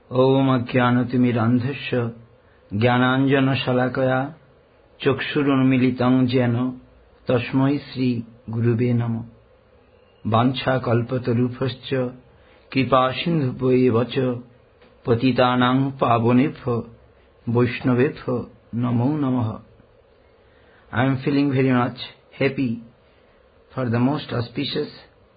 ओम अज्ञानतिमिरान्धस्य ज्ञानाञ्जनशलाकया चक्षुरुन्मीलितं येन तस्मै श्रीगुरुवे नमः। वाञ्छाकल्पतरुभ्यश्च कृपासिन्धुभ्यो च पतितानां पावनेभ्यो वैष्णवेभ्यो नमो नमः। I am feeling very much happy for the most auspicious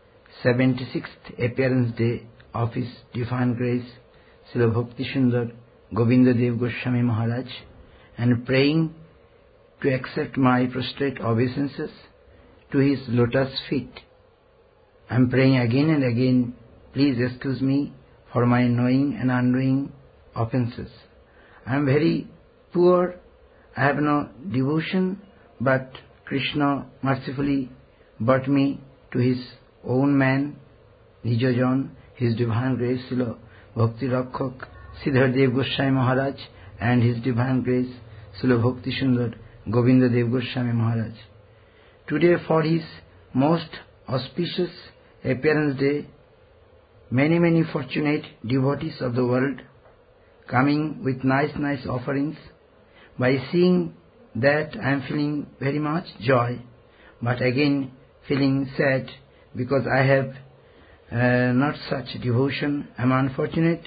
76th appearance day of His Divine Grace Srila Bhakti Sundar Govinda Dev Goswami Maharaj, and praying to accept my prostrate obeisances to His lotus feet. I am praying again and again, please excuse me for my knowing and unknowing offenses. I am very poor, I have no devotion, but Krishna mercifully brought me to His own man, Nijajan, His Divine Grace Srila Bhakti Rakshak Sridhar Dev Goswami Maharaj, and His Divine Grace Srila Bhakti Sundar Govinda Dev Goswami Maharaj. Today, for His most auspicious appearance day, many fortunate devotees of the world coming with nice offerings. By seeing that, I am feeling very much joy, but again feeling sad because I have not such devotion. I am unfortunate.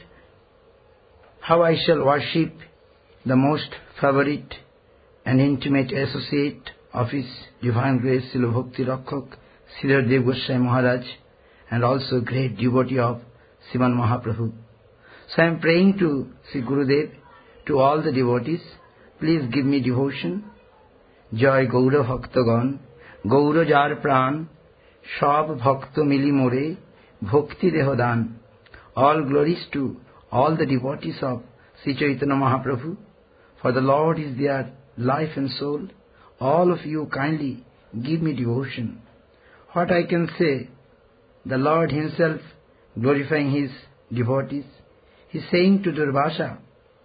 How I shall worship the most favorite and intimate associate of His Divine Grace Srila Bhakti Rakshak Sridhar Dev Goswami Maharaj, and also great devotee of Sriman Mahaprabhu. So I am praying to Sri Gurudev, to all the devotees, please give me devotion. Joy Gaura Bhaktagan, Gaura Jar Pran, Shab Bhakta Mili More, Bhakti Dehodan. All glories to all the devotees of Sri Chaitanya Mahaprabhu, for the Lord is their life and soul. All of you kindly give me devotion. What I can say, the Lord Himself glorifying His devotees, He is saying to Durvasa,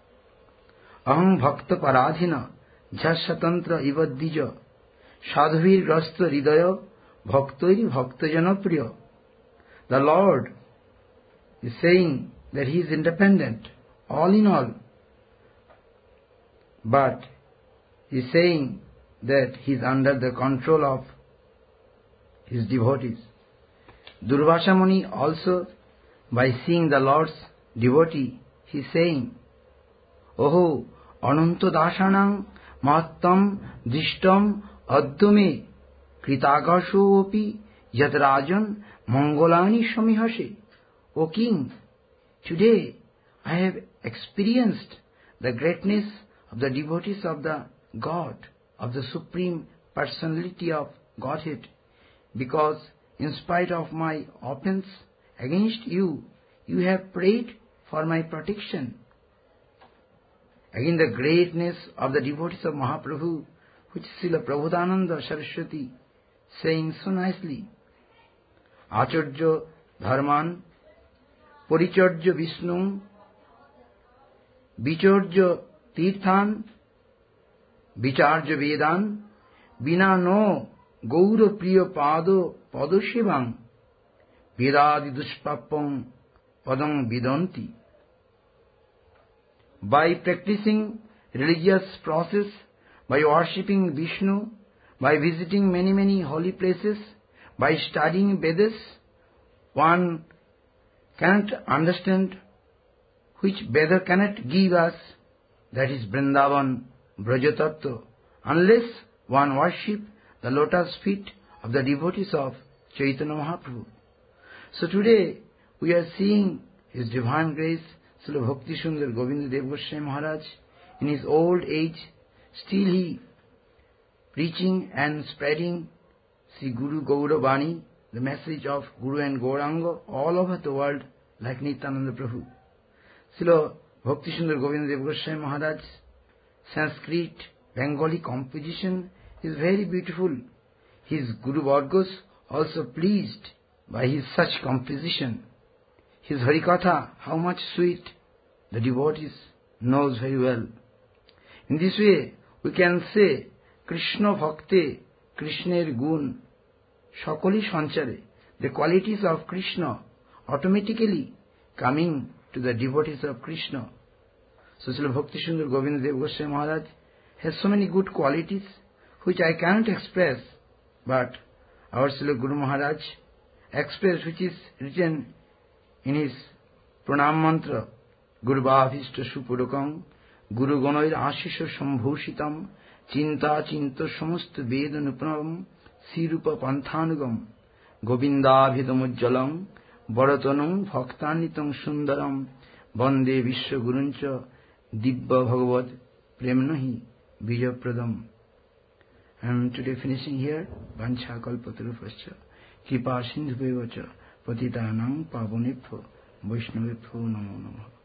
Aham Bhakta Paradhina Jhasatantra Ivadija Sadhuvir Grasta Ridaya Bhaktoiri Bhaktajana Priya. The Lord is saying that He is independent, all in all. But He is saying that He is under the control of His devotees. Durvasa Muni also, by seeing the Lord's devotee, he is saying, Oho Ananta Dasanam Mahattam Drishtam Adyame Kritagasho Opi Yadrajan Mangolani Samihase. O King, today I have experienced the greatness of the devotees of the God, of the Supreme Personality of Godhead, because in spite of my offense against you, you have prayed for my protection. Again, the greatness of the devotees of Mahaprabhu, which Srila Prabodhananda Saraswati saying so nicely, Acharya Dharman, Paricharya Vishnu, Vicharya Tirthan, Vicharya Vedan, Vina no Gaura Priya Pado Padoshivam, Vedadi Dushpapam Padam Vidanti. By practicing religious process, by worshipping Vishnu, by visiting many holy places, by studying Vedas, one cannot understand which Veda cannot give us, that is Vrindavan Brajatattva, unless one worship the lotus feet of the devotees of Chaitanya Mahaprabhu. So today we are seeing His Divine Grace Srila Bhakti Sundar Govinda Dev Goswami Maharaj. In his old age, still he preaching and spreading Sri Guru Gaura Bani, the message of Guru and Gauranga all over the world like Nityananda Prabhu. Srila Bhakti Sundar Govinda Dev Goswami Maharaj Sanskrit Bengali composition is very beautiful. His Guru Vargas also pleased by his such composition. His Harikatha, how much sweet, the devotees knows very well. In this way, we can say, Krishna Bhakte, Krishner Gun, Shakali Sanchare, the qualities of Krishna automatically coming to the devotees of Krishna. So Srila Bhakti Sundar Govinda Dev Goswami Maharaj has so many good qualities which I cannot express, but our Srila Guru Maharaj expressed, which is written in his Pranam Mantra, Guru Bhavishta Supurukam, Guru Ganoir Ashisha Sambhushitam, Chinta Chinta Samast Veda Nupanam, Sirupa Panthanugam, Govindabhidamujjalam, Bharatanam Bhaktanitam Sundaram, Bande Vishwa Guruncha, Dibba Bhagavad Premnahi Bijapradam. I am today finishing here. Vancha kalpatarupascha, Kripa sindhubevacha, Patitanam pavunibhyo, Vaishnavibhyo namo namaha.